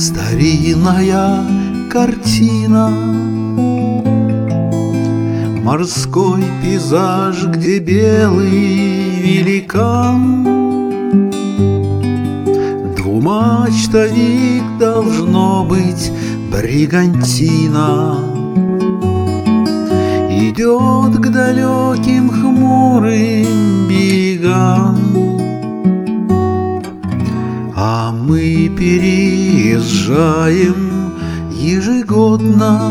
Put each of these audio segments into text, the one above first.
старинная картина, морской пейзаж, где белый великан, двумачтовик, должно быть, бригантина, идет к далеким хмурым берегам. А мы переезжаем ежегодно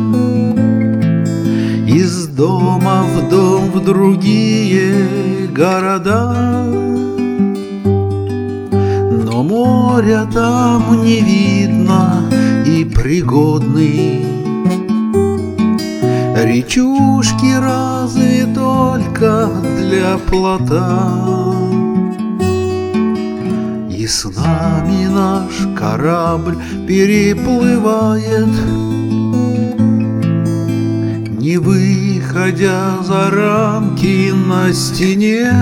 из дома в дом в другие города, но моря там не видно и пригодный, речушки разве только для плота. И с нами наш корабль переплывает, не выходя за рамки на стене.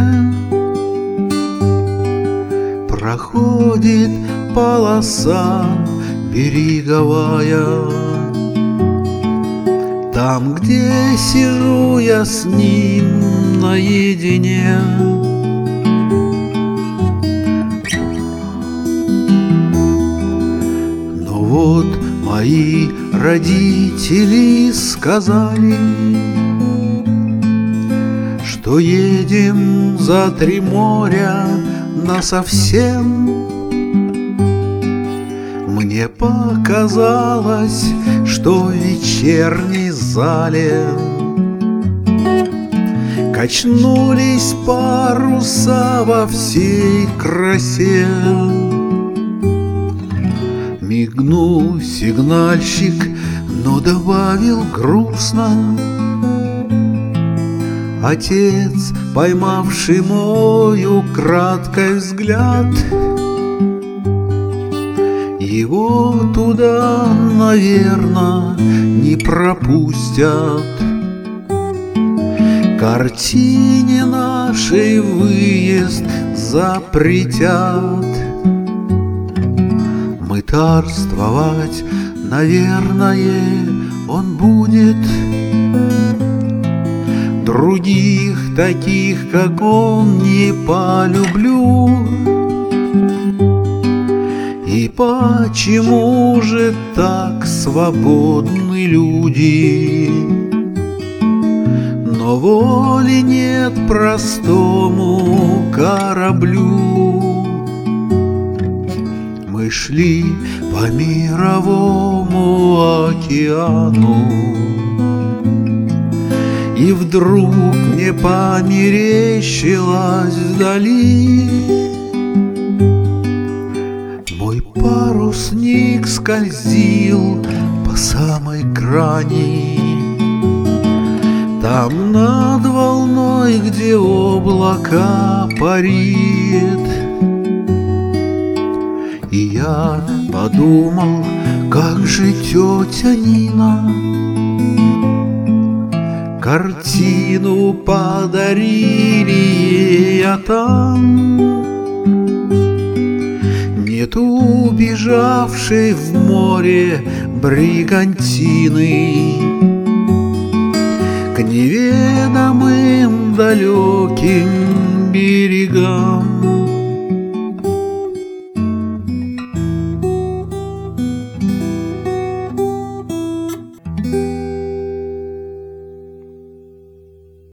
Проходит полоса береговая, там, где сижу я с ним наедине. Но вот мои родители сказали, что едем за 3 моря насовсем. Мне показалось, что в вечерней зале качнулись паруса во всей красе. Мигнул сигнальщик, но добавил грустно: отец, поймавший мой украдкой взгляд, его туда, наверно, не пропустят. Картине нашей выезд запретят. Мытарствовать, наверное, он будет. Других таких, как он, не полюблю. И почему же так свободны люди? Но воли нет простому кораблю. Мы шли по мировому океану, и вдруг мне померещилось вдали мой парусник скользил по самой грани. Там над волной, где облака парит. И я подумал, как же тетя Нина картину подарили ей, а там нет убежавшей в море бригантины к неведомым далеким берегам.